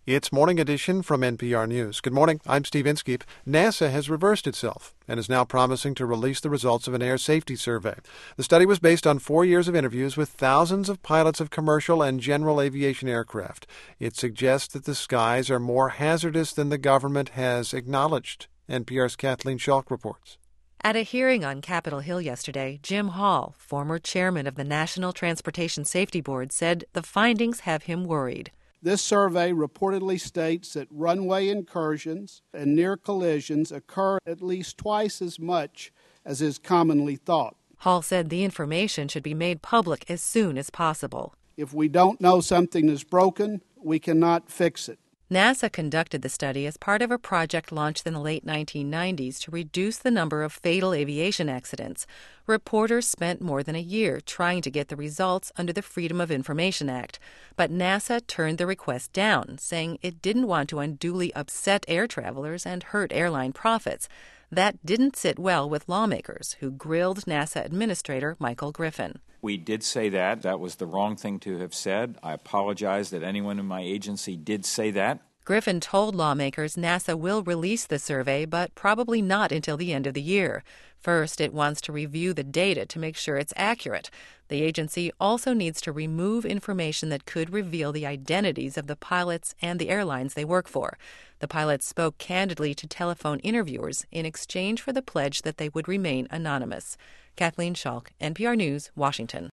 It's Morning Edition from NPR News. Good morning, I'm Steve Inskeep. NASA has reversed itself and is now promising to release the results of an air safety survey. The study was based on 4 years of interviews with thousands of pilots of commercial and general aviation aircraft. It suggests that the skies are more hazardous than the government has acknowledged. NPR's Kathleen Schalk reports. At a hearing on Capitol Hill yesterday, Jim Hall, former chairman of the National Transportation Safety Board, said the findings have him worried. This survey reportedly states that runway incursions and near collisions occur at least twice as much as is commonly thought. Hall said the information should be made public as soon as possible. If we don't know something is broken, we cannot fix it. NASA conducted the study as part of a project launched in the late 1990s to reduce the number of fatal aviation accidents. Reporters spent more than a year trying to get the results under the Freedom of Information Act, but NASA turned the request down, saying it didn't want to unduly upset air travelers and hurt airline profits. That didn't sit well with lawmakers who grilled NASA Administrator Michael Griffin. We did say that. That was the wrong thing to have said. I apologize that anyone in my agency did say that. Griffin told lawmakers NASA will release the survey, but probably not until the end of the year. First, it wants to review the data to make sure it's accurate. The agency also needs to remove information that could reveal the identities of the pilots and the airlines they work for. The pilots spoke candidly to telephone interviewers in exchange for the pledge that they would remain anonymous. Kathleen Schalk, NPR News, Washington.